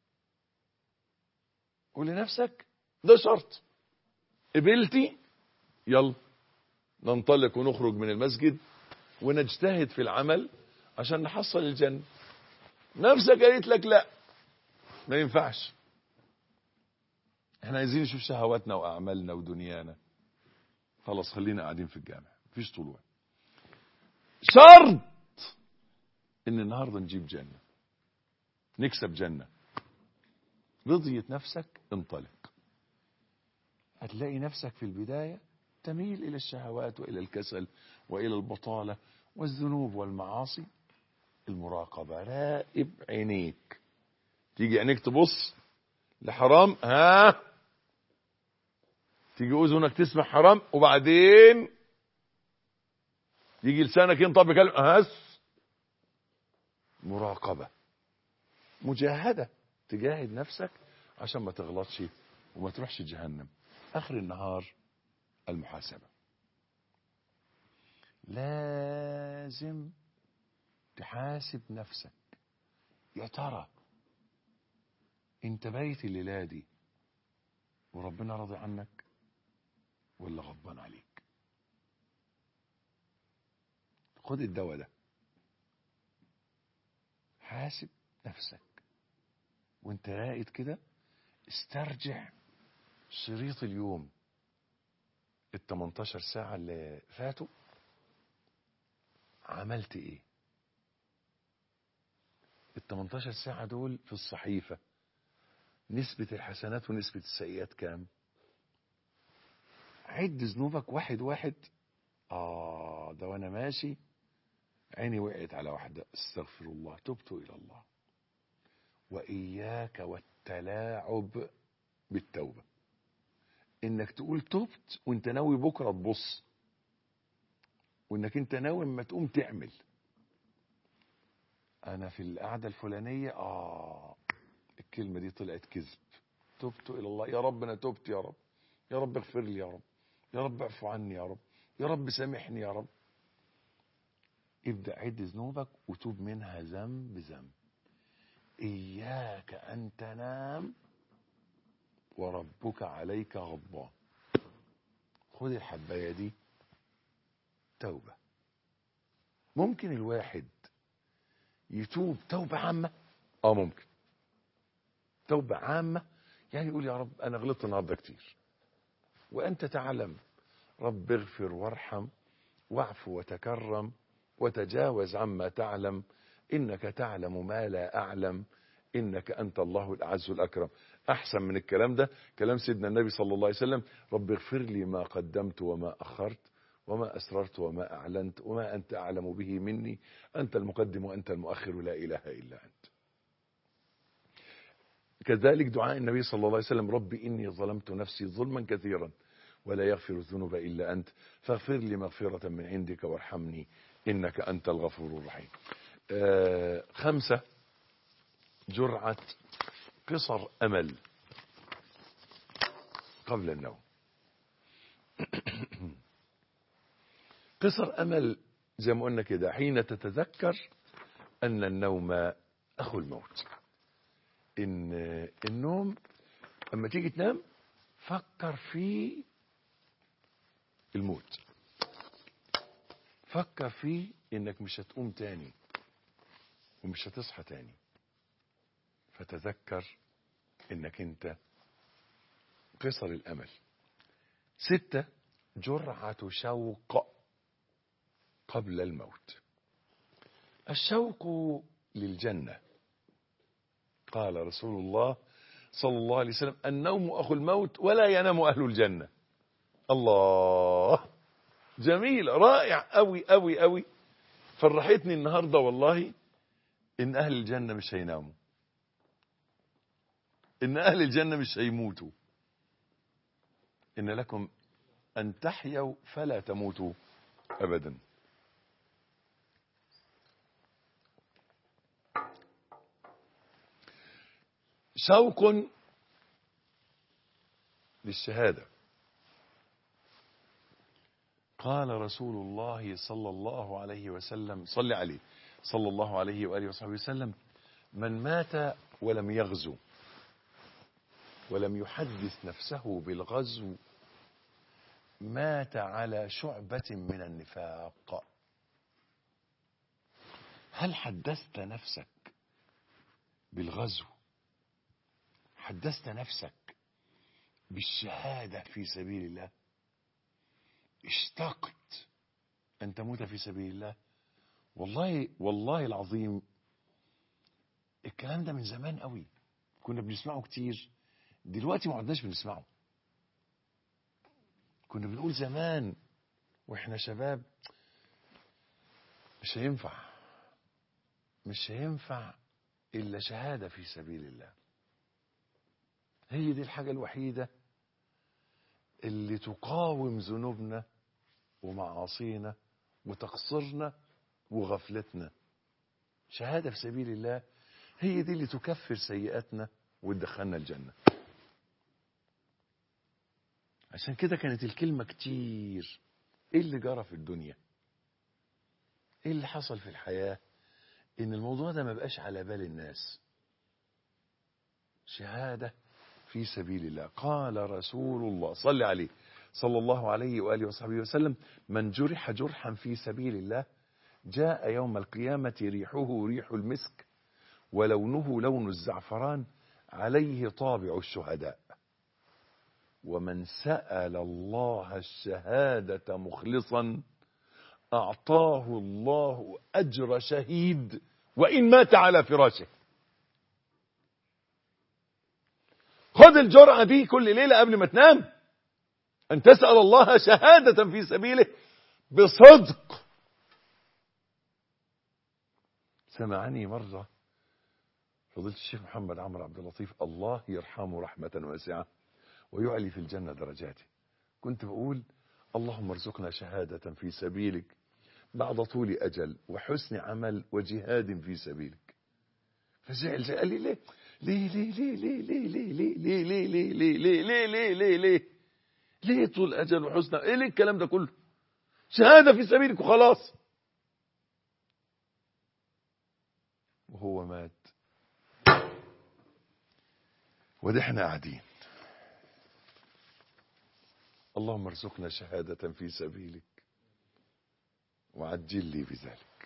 Speaker 3: قول لنفسك ده شرط، قبلتي يلا ننطلق ونخرج من المسجد ونجتهد في العمل عشان نحصل الجنة. نفسك قالت لك لا، ما ينفعش، احنا عايزين نشوف شهواتنا واعمالنا ودنيانا، خلاص خلينا قاعدين في الجامع مفيش طلوع. شرط ان النهارده نجيب جنة، نكسب جنة. رضيت نفسك انطلق. هتلاقي نفسك في البداية تميل الى الشهوات والى الكسل والى البطالة والذنوب والمعاصي. المراقبة: راقب عينيك، تيجي عينيك تبص لحرام، ها تيجي اذنك تسمع حرام، وبعدين يجي لسانك ينطق بكلمة، هس. مراقبة. مجاهدة، تجاهد نفسك عشان ما تغلطش وما تروحش جهنم. اخر النهار المحاسبة. لازم تحاسب نفسك. يا ترى انت بايت الليلة دي وربنا راضي عنك ولا غضبان عليك؟ خد الدواء ده، حاسب نفسك وانت راقد كده. استرجع شريط اليوم ال تمنتاشر ساعة اللي فاتوا، عملت ايه؟ ال تمنتاشر ساعة دول في الصحيفة نسبة الحسنات ونسبة السيئات كام؟ عد ذنوبك واحد واحد. اه ده وانا ماشي عيني وقعت على واحدة، استغفر الله، تبت الى الله. واياك والتلاعب بالتوبة، انك تقول تبت وانت ناوي بكرة تبص، وانك انت ناوي اما تقوم تعمل. انا في القعدة الفلانية اه الكلمة دي طلعت كذب، تبت الى الله، يا رب انا تبت، يا رب يا رب اغفر لي، يا رب يا رب اعفو عني، يا رب يا رب سامحني، يا رب. ابدأ عد ذنوبك وتوب منها ذنب ذنب. إياك أن تنام وربك عليك غضبان. خذ الحباية دي توبة. ممكن الواحد يتوب توبة عامة؟ اه ممكن توبة عامة، يعني يقول يا رب أنا غلطت النهارده كتير وأنت تعلم رب اغفر وارحم واعف وتكرم وتجاوز عما تعلم إنك تعلم ما لا أعلم إنك أنت الله الأعز الأكرم. أحسن من الكلام ده كلام سيدنا النبي صلى الله عليه وسلم: رب اغفر لي ما قدمت وما أخرت وما أسررت وما أعلنت وما أنت أعلم به مني أنت المقدم وأنت المؤخر لا إله إلا أنت. كذلك دعاء النبي صلى الله عليه وسلم: رب إني ظلمت نفسي ظلما كثيرا ولا يغفر الذنوب إلا أنت فاغفر لي مغفرة من عندك وارحمني إنك أنت الغفور الرحيم. آه خمسة: جرعة قصر أمل قبل النوم. قصر أمل زي ما قلنا كده حين تتذكر أن النوم أخو الموت. إن النوم أما تيجي تنام فكر في الموت، فكر في إنك مش هتقوم تاني ومش هتصحى تاني، فتذكر إنك أنت قصر الأمل. ستة: جرعة شوق قبل الموت. الشوق للجنة. قال رسول الله صلى الله عليه وسلم: النوم أخو الموت ولا ينام أهل الجنة. الله، جميل، رائع أوي أوي أوي. فرحتني النهاردة والله إن أهل الجنة مش هيناموا، إن أهل الجنة مش هيموتوا. إن لكم أن تحيوا فلا تموتوا أبدا. شوق للشهادة. قال رسول الله صلى الله عليه وسلم: صل عليه صلى الله عليه وآله وصحبه وسلم: من مات ولم يغزو ولم يحدث نفسه بالغزو مات على شعبة من النفاق. هل حدثت نفسك بالغزو؟ حدثت نفسك بالشهادة في سبيل الله؟ اشتقت أن تموت في سبيل الله؟ والله والله العظيم الكلام ده من زمان قوي كنا بنسمعه كتير، دلوقتي ما عدناش بنسمعه. كنا بنقول زمان واحنا شباب مش هينفع مش هينفع إلا شهادة في سبيل الله. هي دي الحاجة الوحيدة اللي تقاوم ذنوبنا ومعاصينا وتقصيرنا وغفلتنا. شهادة في سبيل الله هي دي اللي تكفر سيئاتنا وتدخلنا الجنة. عشان كده كانت الكلمة كتير. ايه اللي جرى في الدنيا، ايه اللي حصل في الحياة، ان الموضوع ده ما بقاش على بال الناس. شهادة في سبيل الله. قال رسول الله صلى عليه صلى الله عليه وآله وصحبه وسلم: من جرح جرحا في سبيل الله جاء يوم القيامة ريحه ريح المسك ولونه لون الزعفران عليه طابع الشهداء. ومن سأل الله الشهادة مخلصا أعطاه الله أجر شهيد وإن مات على فراشه. خذ الجرعة دي كل ليلة قبل ما تنام، أن تسأل الله شهادة في سبيله بصدق. سمعني مرة فضيلة الشيخ محمد عمرو عبد اللطيف الله يرحمه رحمة واسعة ويعلي في الجنة درجاته. كنت بقول: اللهم ارزقنا شهادة في سبيلك بعد طول أجل وحسن عمل وجهاد في سبيلك. فزعل قال لي: ليه ليه ليه ليه ليه ليه ليه ليه ليه ليه ليه ليه ليه ليه ليه ليه طول أجل وحسن، ايه ليه الكلام ده كله؟ شهادة في سبيلك وخلاص. وهو مات وده احنا قاعدين. اللهم ارزقنا شهادة في سبيلك وعجل لي بذلك.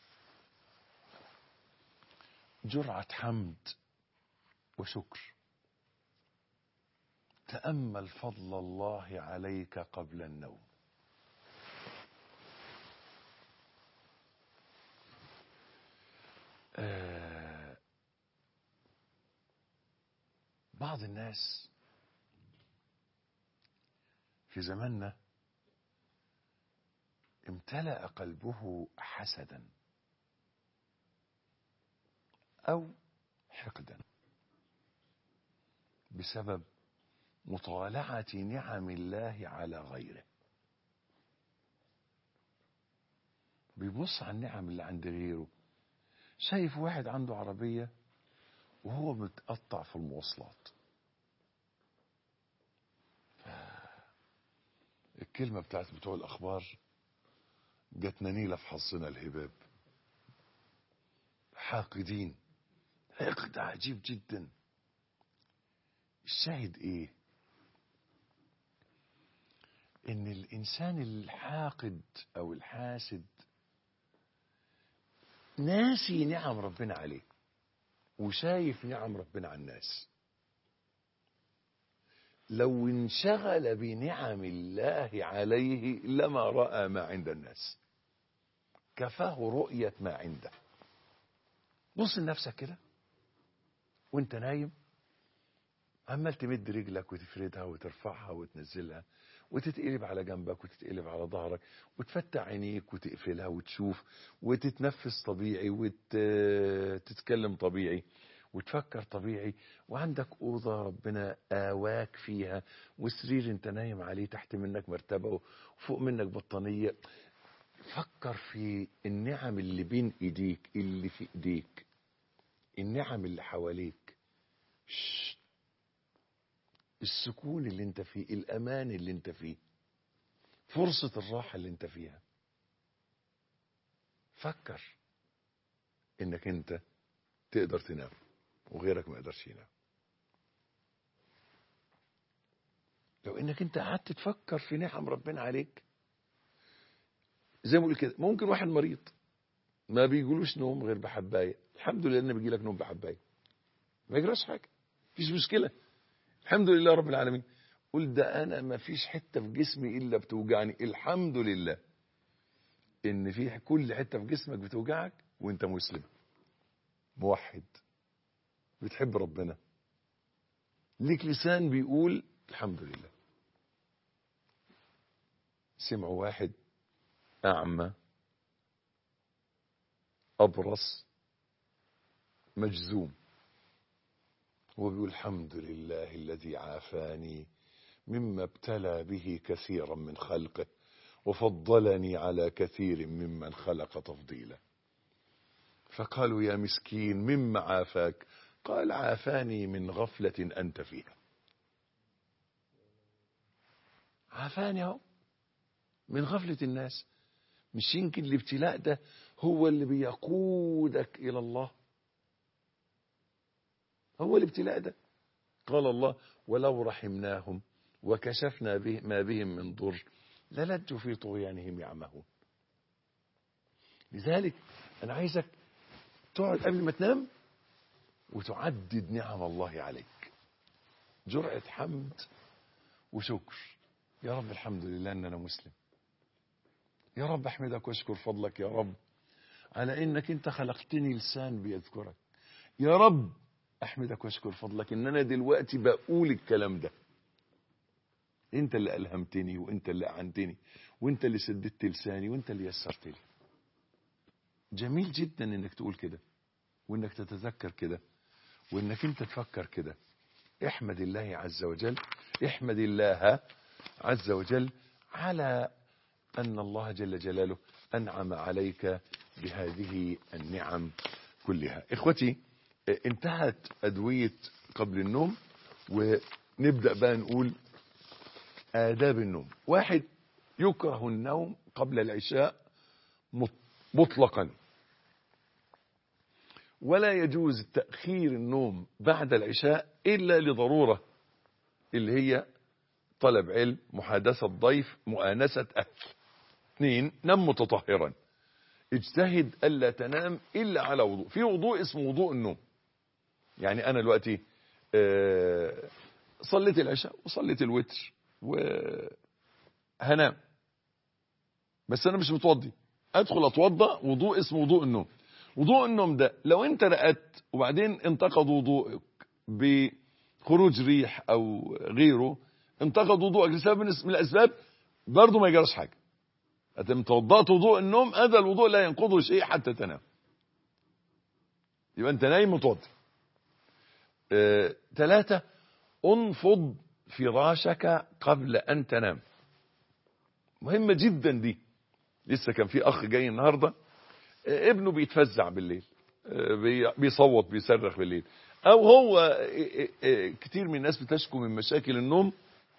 Speaker 3: جرعة حمد وشكر. تأمل فضل الله عليك قبل النوم. آه بعض الناس في زماننا امتلأ قلبه حسدا أو حقدا بسبب مطالعة نعم الله على غيره. بيبص على النعم اللي عند غيره، شايف واحد عنده عربية وهو متقطع في المواصلات. الكلمة بتاعت بتوع الأخبار جاتنا نيلة في حظنا الهباب. حاقدين حقد عجيب جدا. الشاهد ايه؟ ان الانسان الحاقد او الحاسد ناسي نعم ربنا عليه وشايف نعم ربنا على الناس. لو انشغل بنعم الله عليه لما رأى ما عند الناس، كفاه رؤية ما عنده. بص لنفسك كده وانت نايم، عمال تمد رجلك وتفردها وترفعها وتنزلها وتتقلب على جنبك وتتقلب على ظهرك وتفتح عينيك وتقفلها وتشوف وتتنفس طبيعي وتتكلم طبيعي وتفكر طبيعي، وعندك أوضة ربنا آواك فيها وسرير انت نايم عليه، تحت منك مرتبة وفوق منك بطانية. فكر في النعم اللي بين ايديك، اللي في ايديك، النعم اللي حواليك، السكون اللي انت فيه، الامان اللي انت فيه، فرصة الراحة اللي انت فيها. فكر انك انت تقدر تنام وغيرك ما يقدرش ينام. لو انك انت قعدت تفكر في نعم ربنا عليك، زي ما بقول كده، ممكن واحد مريض ما بيجيلوش نوم غير بحبايه، الحمد لله ان بيجي لك نوم بحبايه، ما يجراش حاجه، مفيش مشكله، الحمد لله رب العالمين. قل ده انا ما فيش حته في جسمي الا بتوجعني، الحمد لله ان في كل حته في جسمك بتوجعك وانت مسلم موحد بتحب ربنا، ليك لسان بيقول الحمد لله. سمعوا واحد أعمى أبرص مجزوم هو بيقول الحمد لله الذي عافاني مما ابتلى به كثيرا من خلقه وفضلني على كثير ممن خلق تفضيلا. فقالوا يا مسكين مما عافاك؟ قال عافاني من غفلة أنت فيها. عافاني اهو من غفلة الناس. مش يمكن الابتلاء ده هو اللي بيقودك إلى الله؟ هو الابتلاء ده. قال الله ولو رحمناهم وكشفنا به ما بهم من ضر للجوا في طغيانهم يعمهون. لذلك أنا عايزك تقعد قبل ما تنام وتعدد نعم الله عليك، جرعة حمد وشكر. يا رب الحمد لله أن أنا مسلم، يا رب أحمدك واشكر فضلك يا رب على إنك أنت خلقتني لسان بيذكرك، يا رب أحمدك واشكر فضلك إن أنا دلوقتي بقول الكلام ده، أنت اللي ألهمتني وأنت اللي أعنتني وأنت اللي سددت لساني وأنت اللي يسرت لي. جميل جدا إنك تقول كده وإنك تتذكر كده وإنك أنت تفكر كده. احمد الله عز وجل، احمد الله عز وجل على أن الله جل جلاله أنعم عليك بهذه النعم كلها. إخوتي، انتهت أدوية قبل النوم ونبدأ بقى نقول آداب النوم. واحد، يكره النوم قبل العشاء مطلقا، ولا يجوز تأخير النوم بعد العشاء إلا لضرورة، اللي هي طلب علم، محادثة ضيف، مؤانسة أهل. اثنين، نم متطهرا، اجتهد ألا تنام إلا على وضوء، في وضوء اسمه وضوء النوم. يعني أنا دلوقتي آه صليت العشاء وصليت الوتر وهنام، بس أنا مش متوضي، أدخل أتوضأ وضوء اسمه وضوء النوم. وضوء النوم ده لو انت رقدت وبعدين انتقد وضوءك بخروج ريح او غيره، انتقد وضوءك لسبب من الاسباب، برضه ما يجراش حاجه. انت توضأت وضوء النوم، هذا الوضوء لا ينقضه شيء حتى تنام. يبقى انت نايم متوضي. اه ثلاثة، انفض فراشك قبل ان تنام. مهمة جدا دي. لسه كان في اخ جاي النهاردة، اه ابنه بيتفزع بالليل، اه بيصوت بيصرخ بالليل، او هو اه اه كتير من الناس بتشكو من مشاكل النوم.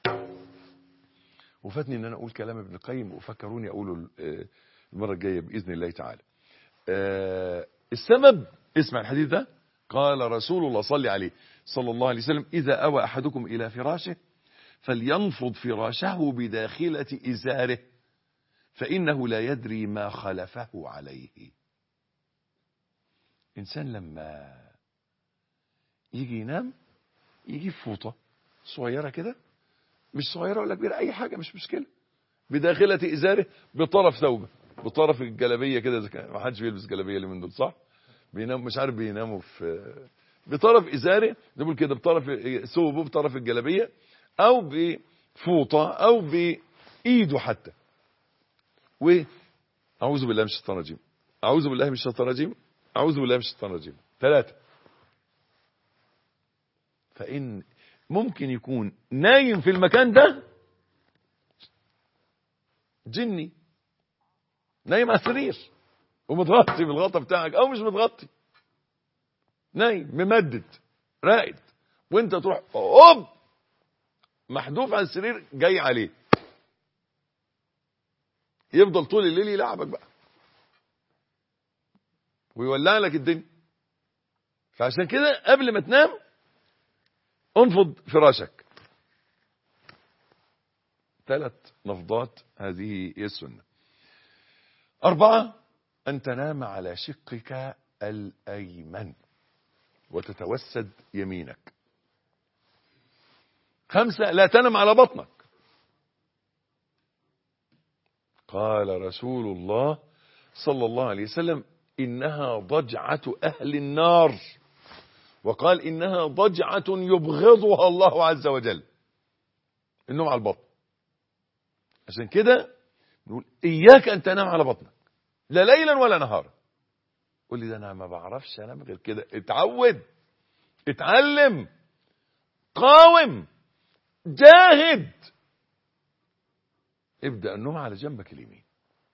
Speaker 3: وفاتني ان انا اقول كلام ابن القيم، وفكروني اقوله المرة الجاية باذن الله تعالى. اه السبب، اسمع الحديث ده، قال رسول الله صلى عليه صلى الله عليه وسلم: إذا أوى أحدكم إلى فراشه فلينفض فراشه بداخلة إزاره فإنه لا يدري ما خلفه عليه. إنسان لما يجي ينام يجيب فوطة صغيرة كده، مش صغيرة ولا كبيرة، أي حاجة مش مشكلة، بداخلة إزاره، بطرف ثوبه، بطرف الجلابية كده. ما حدش بيلبس جلابية اللي من دول، صح؟ بينام مش عارف بيناموا في بطرف ازاره، نقول كده بطرف ثوبه، بطرف الجلابيه، او بفوطه، او بايده حتى. واعوذ بالله من الشيطان الرجيم، اعوذ بالله من الشيطان الرجيم، اعوذ بالله من الشيطان الرجيم. ثلاثه. فان ممكن يكون نايم في المكان ده جني، نايم على السرير ومتغطي بالغطا بتاعك، او مش متغطي، نايم ممدد راقد، وانت تروح اوب محذوف على السرير جاي عليه، يفضل طول الليل يلعبك بقى ويولع لك الدنيا. فعشان كده قبل ما تنام انفض فراشك. ثلاث نفضات، هذه هي السنة. أربعة، أن تنام على شقك الأيمن وتتوسد يمينك. خمسة، لا تنم على بطنك. قال رسول الله صلى الله عليه وسلم: إنها ضجعة أهل النار، وقال إنها ضجعة يبغضها الله عز وجل. النوم على البطن. عشان كده نقول إياك أن تنام على بطنك، لا ليلا ولا نهارا. قول لي ده أنا ما بعرفش أنام غير كده. اتعود، اتعلم، قاوم، جاهد. ابدأ النوم على جنبك اليمين.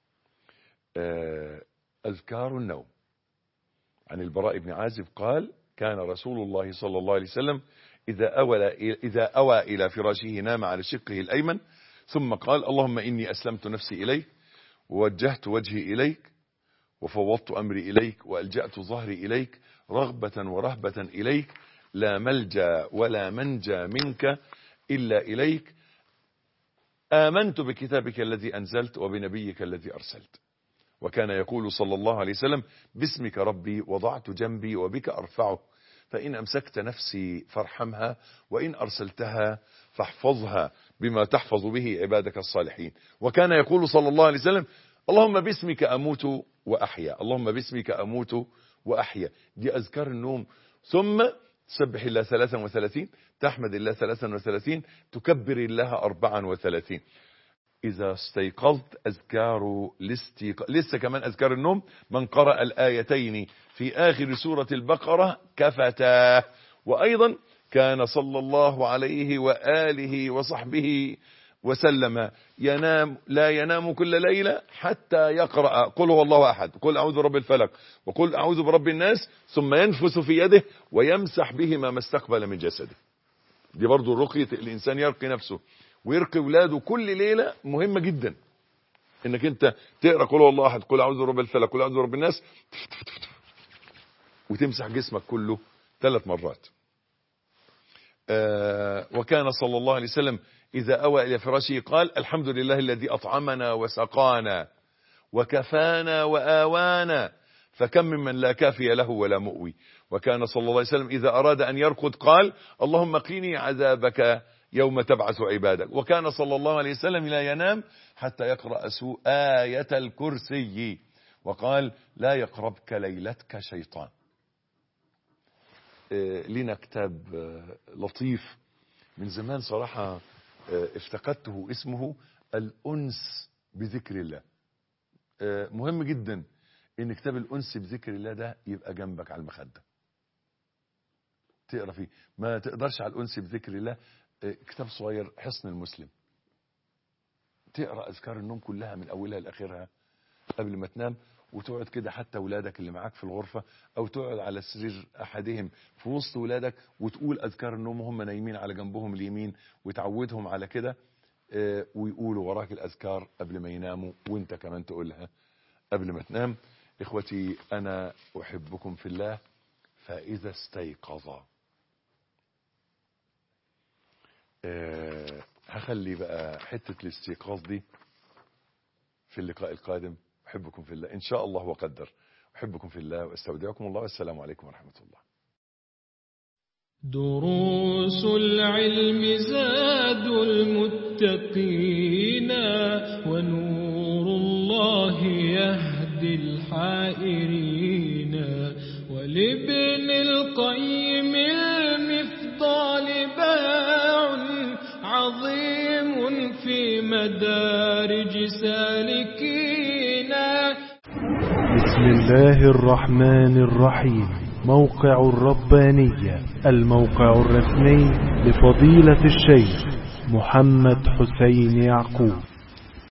Speaker 3: أذكار النوم. عن البراء بن عازب قال: كان رسول الله صلى الله عليه وسلم إذا أوى إذا أوى إلى فراشه نام على شقه الأيمن، ثم قال: اللهم إني أسلمت نفسي إليك، ووجهت وجهي إليك، وفوضت أمري إليك، وألجأت ظهري إليك، رغبة ورهبة إليك، لا ملجأ ولا منجى منك إلا إليك، آمنت بكتابك الذي أنزلت وبنبيك الذي أرسلت. وكان يقول صلى الله عليه وسلم: باسمك ربي وضعت جنبي وبك أرفعه، فإن أمسكت نفسي فارحمها، وإن أرسلتها فاحفظها بما تحفظ به عبادك الصالحين. وكان يقول صلى الله عليه وسلم: اللهم باسمك أموت وأحيا، اللهم باسمك أموت وأحيا. دي أذكار النوم. ثم تسبح الله ثلاثا وثلاثين، تحمد الله ثلاثا وثلاثين، تكبر الله أربعا وثلاثين. إذا استيقظت أذكار الاستيقاظ. لسه كمان أذكار النوم: من قرأ الآيتين في آخر سورة البقرة كفتاه. وأيضا كان صلى الله عليه وآله وصحبه وسلم ينام لا ينام كل ليلة حتى يقرأ قل هو الله أحد، قل أعوذ برب الفلق، وقل أعوذ برب الناس، ثم ينفث في يده ويمسح بهما ما استقبل من جسده. دي برضو رقية الإنسان، يرقي نفسه ويرقي ولاده كل ليلة. مهمة جدا انك انت تقرأ قل هو الله أحد، قل أعوذ برب الفلق، قل أعوذ برب الناس، وتمسح جسمك كله ثلاث مرات. آه وكان صلى الله عليه وسلم إذا أوى إلى فراشه قال: الحمد لله الذي أطعمنا وسقانا وكفانا وآوانا، فكم ممن لا كافي له ولا مؤوي. وكان صلى الله عليه وسلم إذا أراد أن يرقد قال: اللهم قيني عذابك يوم تبعث عبادك. وكان صلى الله عليه وسلم لا ينام حتى يقرأ آية الكرسي. وقال لا يقربك ليلتك شيطان. لنا كتاب لطيف من زمان صراحة افتقدته، اسمه الأنس بذكر الله. مهم جدا ان كتاب الأنس بذكر الله ده يبقى جنبك على المخدة تقرأ فيه. ما تقدرش على الأنس بذكر الله، كتاب صغير حصن المسلم، تقرأ أذكار النوم كلها من أولها لآخرها قبل ما تنام، وتقعد كده حتى ولادك اللي معاك في الغرفة، او تقعد على سرير احدهم في وسط ولادك وتقول اذكار النوم وهم نايمين على جنبهم اليمين، وتعودهم على كده، ويقولوا وراك الاذكار قبل ما يناموا، وانت كمان تقولها قبل ما تنام. اخوتي انا احبكم في الله، فاذا استيقظا. أه هخلي بقى حتة الاستيقاظ دي في اللقاء القادم. أحبكم في الله إن شاء الله وقدر. أحبكم في الله وأستودعكم الله، والسلام عليكم ورحمة الله.
Speaker 2: دروس العلم زاد المتقين، ونور الله يهدي الحائرين، ولابن القيم المفضال باع عظيم في مدارج سالكين.
Speaker 1: بسم الله الرحمن الرحيم. موقع الربانية، الموقع الرسمي لفضيلة الشيخ محمد حسين يعقوب.